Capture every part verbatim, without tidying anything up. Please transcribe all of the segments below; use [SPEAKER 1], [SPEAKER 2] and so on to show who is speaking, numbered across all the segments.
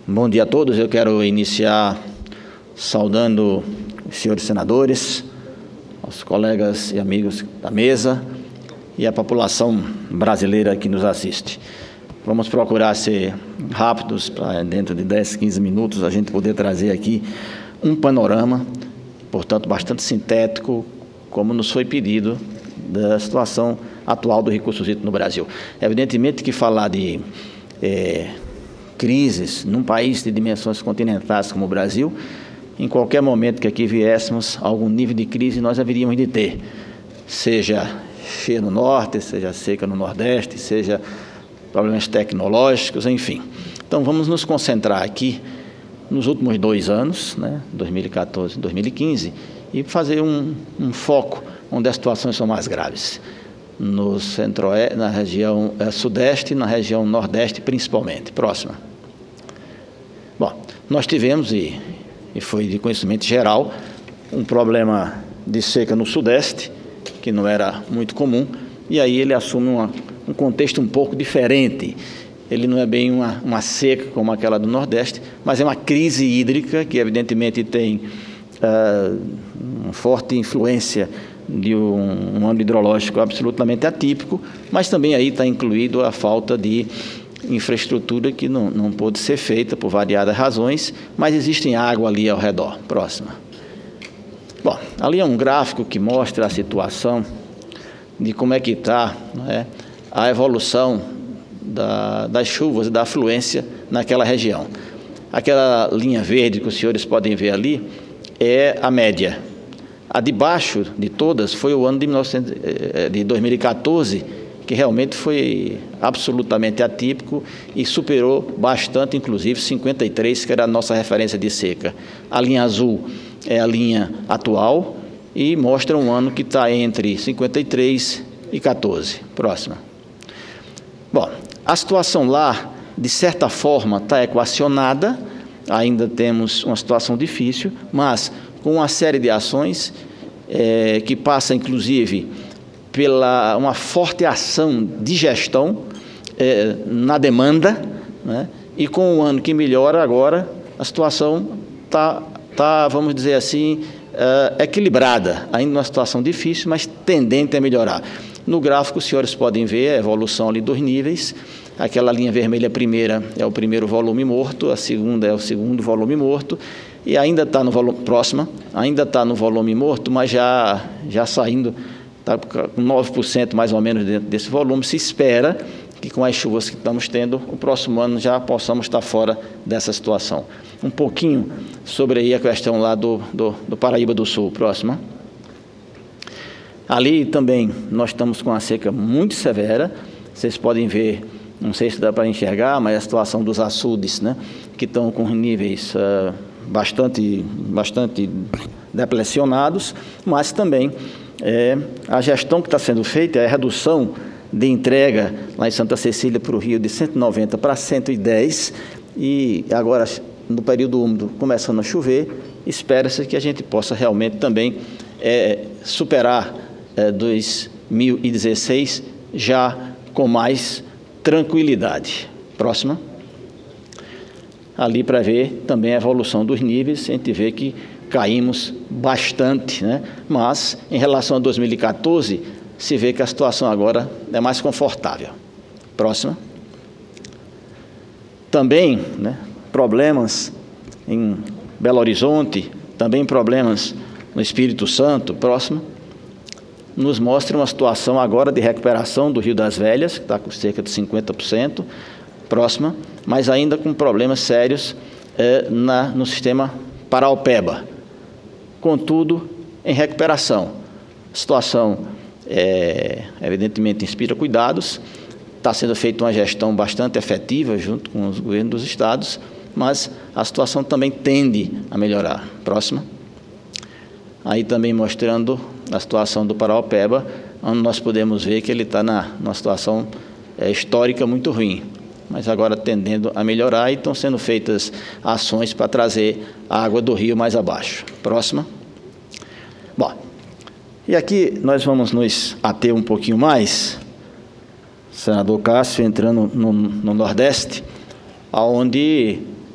[SPEAKER 1] Bom dia a todos. Eu quero iniciar saudando os senhores senadores, os colegas e amigos da mesa e a população brasileira que nos assiste. Vamos procurar ser rápidos para, dentro de dez, quinze minutos, a gente poder trazer aqui um panorama, portanto, bastante sintético, como nos foi pedido, da situação atual do recurso hídrico no Brasil. Evidentemente que falar de é, crises num país de dimensões continentais como o Brasil, em qualquer momento que aqui viéssemos, algum nível de crise nós haveríamos de ter, seja cheia no norte, seja seca no nordeste, seja problemas tecnológicos, enfim. Então vamos nos concentrar aqui nos últimos dois anos, né, dois mil e quatorze e dois mil e quinze, e fazer um, um foco onde as situações são mais graves, no centro-oeste, na região é, sudeste e na região nordeste principalmente. Próxima. Bom, nós tivemos, e, e foi de conhecimento geral, um problema de seca no sudeste, que não era muito comum, e aí ele assume uma, um contexto um pouco diferente. Ele não é bem uma, uma seca como aquela do nordeste, mas é uma crise hídrica que evidentemente tem uh, uma forte influência de um, um ano hidrológico absolutamente atípico, mas também aí está incluído a falta de infraestrutura que não, não pôde ser feita por variadas razões, mas existe água ali ao redor. Próxima. Bom, ali é um gráfico que mostra a situação de como é que está, né, a evolução da, das chuvas e da afluência naquela região. Aquela linha verde que os senhores podem ver ali é a média. A de baixo de todas foi o ano de, mil e novecentos, de dois mil e quatorze, que realmente foi absolutamente atípico e superou bastante, inclusive cinquenta e três, que era a nossa referência de seca. A linha azul é a linha atual e mostra um ano que está entre cinquenta e três e quatorze. Próxima. Bom, a situação lá, de certa forma, está equacionada, ainda temos uma situação difícil, mas com uma série de ações é, que passa, inclusive, pela uma forte ação de gestão é, na demanda, né? E com o ano que melhora agora, a situação está, tá, vamos dizer assim, é, equilibrada, ainda uma situação difícil, mas tendente a melhorar. No gráfico, os senhores podem ver a evolução ali dos níveis. Aquela linha vermelha primeira é o primeiro volume morto, a segunda é o segundo volume morto, e ainda está no volume, próxima, ainda está no volume morto, mas já, já saindo, está com nove por cento mais ou menos dentro desse volume. Se espera que com as chuvas que estamos tendo, o próximo ano já possamos estar fora dessa situação. Um pouquinho sobre aí a questão lá do, do, do Paraíba do Sul. Próxima. Ali também nós estamos com uma seca muito severa, vocês podem ver, não sei se dá para enxergar, mas a situação dos açudes, né, que estão com níveis uh, bastante, bastante depressionados, mas também é, a gestão que está sendo feita é a redução de entrega lá em Santa Cecília para o Rio de cento e noventa para cento e dez, e agora, no período úmido, começando a chover, espera-se que a gente possa realmente também é, superar é, dois mil e dezesseis já com mais tranquilidade. Próxima. Ali para ver também a evolução dos níveis, a gente vê que caímos bastante, né? Mas em relação a dois mil e quatorze, se vê que a situação agora é mais confortável. Próxima. Também, né, problemas em Belo Horizonte, também problemas no Espírito Santo. Próximo. Nos mostra uma situação agora de recuperação do Rio das Velhas, que está com cerca de cinquenta por cento, próxima, mas ainda com problemas sérios eh, na, no sistema Paraopeba. Contudo, em recuperação. A situação, é, evidentemente, inspira cuidados, está sendo feita uma gestão bastante efetiva junto com os governos dos estados, mas a situação também tende a melhorar. Próxima. Aí também mostrando a situação do Paraopeba, onde nós podemos ver que ele está na, numa situação é, histórica muito ruim, mas agora tendendo a melhorar, e estão sendo feitas ações para trazer a água do rio mais abaixo. Próxima. Bom, e aqui nós vamos nos ater um pouquinho mais, senador Cássio, entrando no, no Nordeste, onde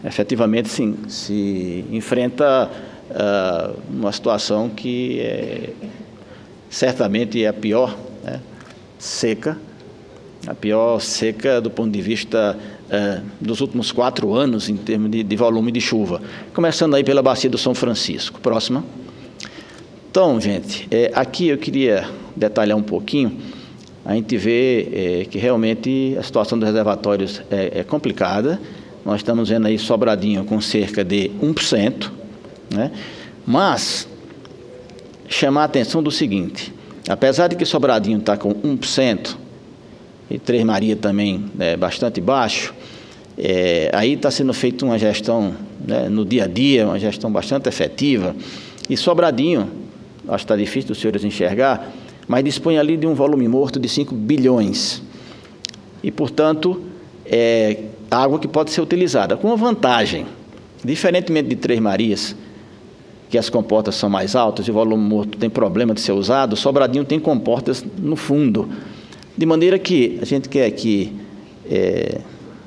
[SPEAKER 1] efetivamente se, se enfrenta uh, uma situação que é, certamente é a pior, né, seca, a pior seca do ponto de vista uh, dos últimos quatro anos em termos de, de volume de chuva. Começando aí pela bacia do São Francisco. Próxima. Então, gente, é, aqui eu queria detalhar um pouquinho. A gente vê é, que realmente a situação dos reservatórios é, é complicada. Nós estamos vendo aí Sobradinho com cerca de um por cento, né? Mas chamar a atenção do seguinte: apesar de que Sobradinho está com um por cento e Três Marias também é bastante baixo, é, aí está sendo feita uma gestão, né, no dia a dia, uma gestão bastante efetiva. E Sobradinho, acho que está difícil dos senhores enxergar, mas dispõe ali de um volume morto de cinco bilhões. E, portanto, é água que pode ser utilizada, com uma vantagem. Diferentemente de Três Marias, que as comportas são mais altas e o volume morto tem problema de ser usado, Sobradinho tem comportas no fundo. De maneira que a gente quer aqui é,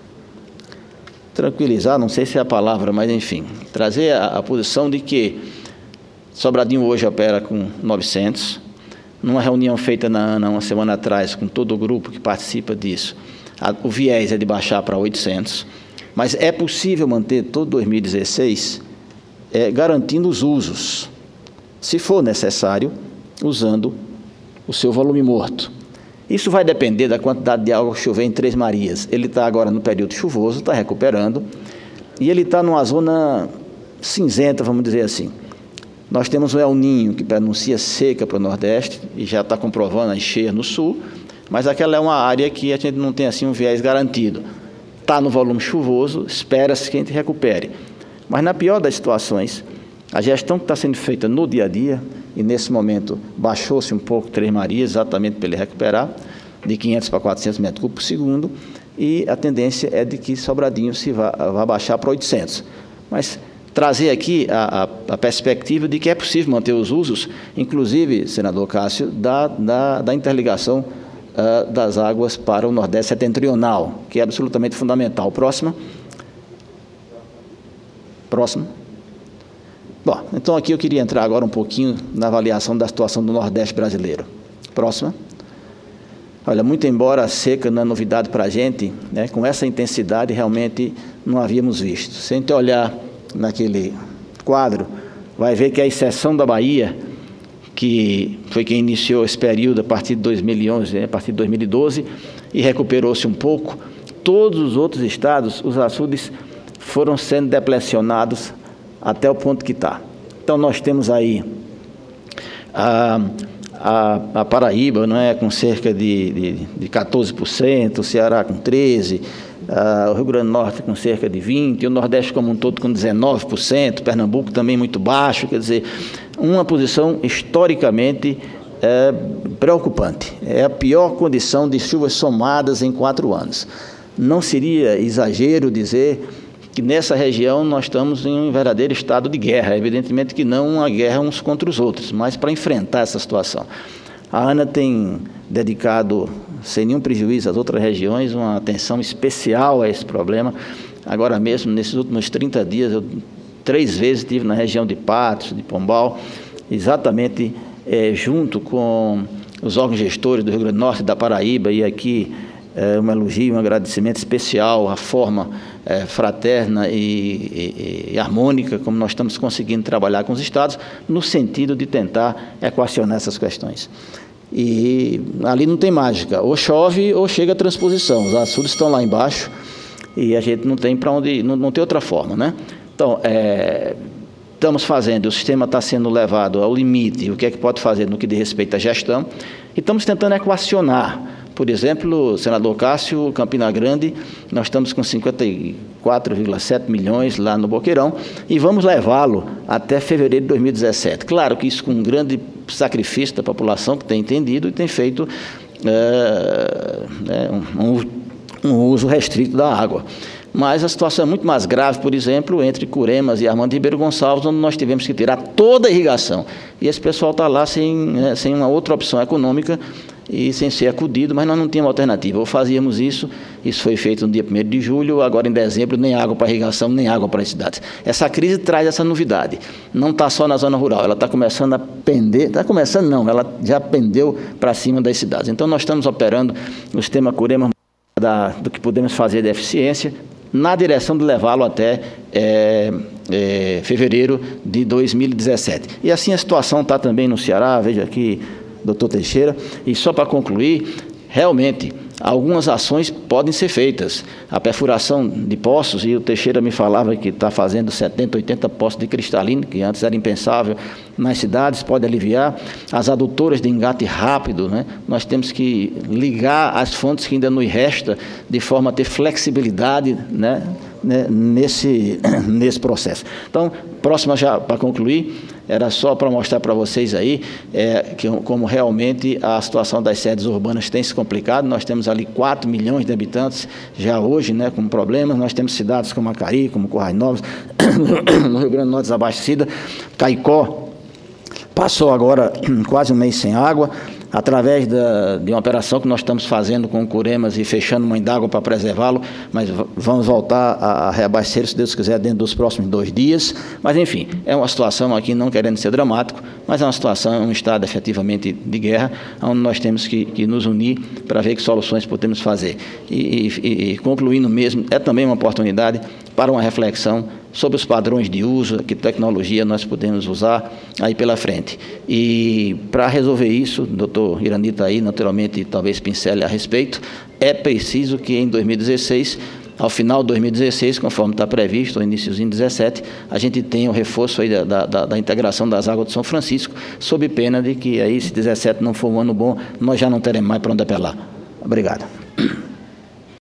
[SPEAKER 1] tranquilizar, não sei se é a palavra, mas enfim, trazer a, a posição de que Sobradinho hoje opera com novecentos. Numa reunião feita na ANA uma semana atrás, com todo o grupo que participa disso, a, o viés é de baixar para oitocentos, mas é possível manter todo dois mil e dezesseis é, garantindo os usos, se for necessário, usando o seu volume morto. Isso vai depender da quantidade de água que chover em Três Marias. Ele está agora no período chuvoso, está recuperando, e ele está numa zona cinzenta, vamos dizer assim. Nós temos o El Ninho, que pronuncia seca para o Nordeste, e já está comprovando a encher no Sul, mas aquela é uma área que a gente não tem assim um viés garantido. Está no volume chuvoso, espera-se que a gente recupere. Mas na pior das situações, a gestão que está sendo feita no dia a dia, e nesse momento baixou-se um pouco Três Marias, exatamente para ele recuperar, de quinhentos para quatrocentos metros cúbicos por segundo, e a tendência é de que Sobradinho se vá, vá baixar para oitocentos. Mas trazer aqui a, a, a perspectiva de que é possível manter os usos, inclusive, senador Cássio, da, da, da interligação uh, das águas para o Nordeste setentrional, que é absolutamente fundamental. Próxima. Próximo. Bom, então aqui eu queria entrar agora um pouquinho na avaliação da situação do Nordeste brasileiro. Próxima. Olha, muito embora a seca não é novidade para a gente, né, com essa intensidade realmente não havíamos visto. Se a gente olhar naquele quadro, vai ver que a exceção da Bahia, que foi quem iniciou esse período a partir de dois mil e onze, né, a partir de dois mil e doze, e recuperou-se um pouco, todos os outros estados, os açudes foram sendo deplecionados até o ponto que está. Então, nós temos aí a, a, a Paraíba, não é, com cerca de, de, de quatorze por cento, o Ceará com treze por cento, Uh, o Rio Grande do Norte com cerca de vinte por cento, e o Nordeste como um todo com dezenove por cento, Pernambuco também muito baixo, quer dizer, uma posição historicamente é, preocupante. É a pior condição de chuvas somadas em quatro anos. Não seria exagero dizer que nessa região nós estamos em um verdadeiro estado de guerra, evidentemente que não uma guerra uns contra os outros, mas para enfrentar essa situação. A ANA tem dedicado, sem nenhum prejuízo às outras regiões, uma atenção especial a esse problema. Agora mesmo, nesses últimos trinta dias, eu três vezes estive na região de Patos, de Pombal, exatamente é, junto com os órgãos gestores do Rio Grande do Norte e da Paraíba, e aqui é, um elogio, um agradecimento especial à forma é, fraterna e, e, e harmônica como nós estamos conseguindo trabalhar com os estados, no sentido de tentar equacionar essas questões. E ali não tem mágica, ou chove ou chega a transposição, os açudes estão lá embaixo e a gente não tem para onde, não, não tem outra forma, né? Então, é, estamos fazendo, o sistema está sendo levado ao limite, o que é que pode fazer no que diz respeito à gestão, e estamos tentando equacionar. Por exemplo, senador Cássio, Campina Grande, nós estamos com cinquenta e quatro vírgula sete milhões lá no Boqueirão e vamos levá-lo até fevereiro de dois mil e dezessete. Claro que isso com um grande sacrifício da população que tem entendido e tem feito é, é, um, um uso restrito da água. Mas a situação é muito mais grave, por exemplo, entre Curemas e Armando Ribeiro Gonçalves, onde nós tivemos que tirar toda a irrigação. E esse pessoal está lá sem, né, sem uma outra opção econômica, e sem ser acudido, mas nós não tínhamos alternativa. Ou fazíamos isso, isso foi feito no dia primeiro de julho, agora em dezembro, nem água para irrigação, nem água para as cidades. Essa crise traz essa novidade. Não está só na zona rural, ela está começando a pender, está começando não, ela já pendeu para cima das cidades. Então nós estamos operando no sistema Curema da, do que podemos fazer de eficiência, na direção de levá-lo até é, é, fevereiro de dois mil e dezessete. E assim a situação está também no Ceará, veja aqui, doutor Teixeira, e só para concluir, realmente, algumas ações podem ser feitas. A perfuração de poços, e o Teixeira me falava que está fazendo setenta, oitenta poços de cristalino, que antes era impensável nas cidades, pode aliviar. As adutoras de engate rápido, né? Nós temos que ligar as fontes que ainda nos resta, de forma a ter flexibilidade, né? nesse, nesse processo. Então, próxima já para concluir, era só para mostrar para vocês aí é, que, como realmente a situação das sedes urbanas tem se complicado. Nós temos ali quatro milhões de habitantes já hoje, né, com problemas. Nós temos cidades como Acari, como Currais Novos, no Rio Grande do Norte desabastecida. Caicó passou agora quase um mês sem água, através da, de uma operação que nós estamos fazendo com o Curemas e fechando mãe d'água para preservá-lo, mas vamos voltar a, a reabastecer, se Deus quiser, dentro dos próximos dois dias. Mas, enfim, é uma situação aqui, não querendo ser dramático, mas é uma situação, um estado efetivamente de guerra, onde nós temos que, que nos unir para ver que soluções podemos fazer. E, e, e, concluindo mesmo, é também uma oportunidade para uma reflexão sobre os padrões de uso, que tecnologia nós podemos usar aí pela frente. E para resolver isso, o doutor Irani está aí, naturalmente, talvez pincele a respeito, é preciso que em dois mil e dezesseis, ao final de dois mil e dezesseis, conforme está previsto, ao iníciozinho de dezessete, a gente tenha o reforço aí da, da, da integração das águas de São Francisco, sob pena de que aí, se dezessete não for um ano bom, nós já não teremos mais para onde apelar. Obrigado.